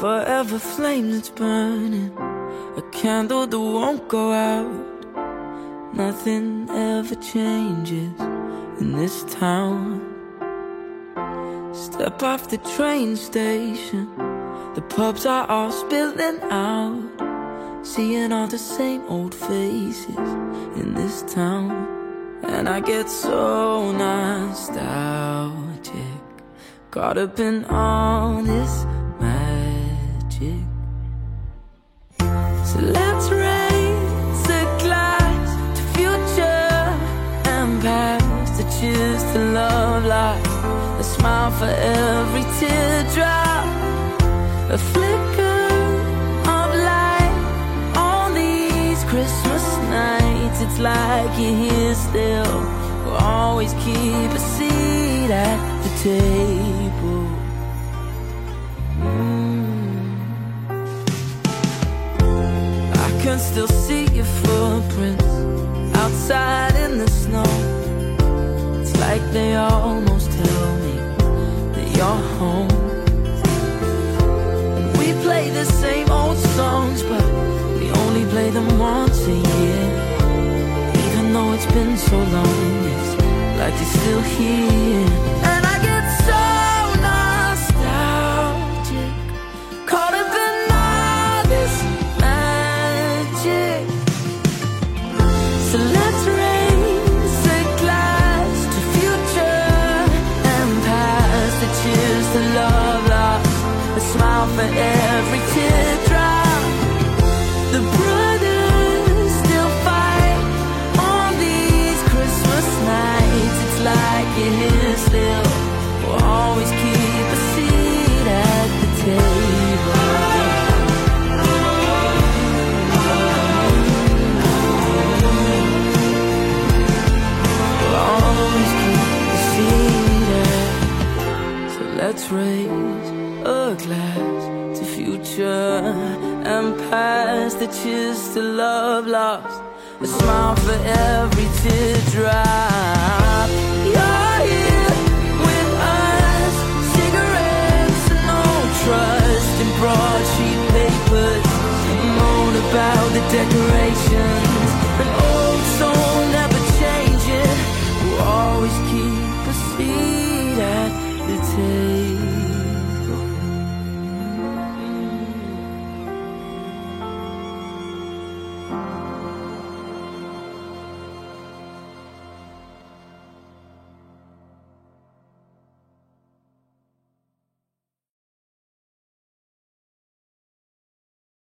forever flame that's burning, a candle that won't go out. Nothing ever changes in this town. Step off the train station, the pubs are all spilling out, seeing all the same old faces in this town. And I get so nostalgic, caught up in all this magic. So let's raise a glass to future and past, to cheers to love life, a smile for every teardrop, a flicker of light on these Christmas nights. It's like you're here still, we'll always keep a seat at the table. I can still see your footprints outside in the snow. It's like they almost tell me that you're home. And we play the same old songs, but we only play them once a year. Even though it's been so long, it's like you're still here. And I get so nostalgic, caught up in all this magic. So let's raise a glass to future and past, the cheers to love lost, a smile for every teardrop. The brothers still fight on these Christmas nights. It's like you're here still, we'll always keep a seat at the table. Always keep the seat. So let's raise a glass to future and past, the cheers to love lost, a smile for every teardrop. You're here with us, cigarettes and no trust, and broadsheet papers, moan about the decorations. An old soul never changes, we'll always keep a seat at the table.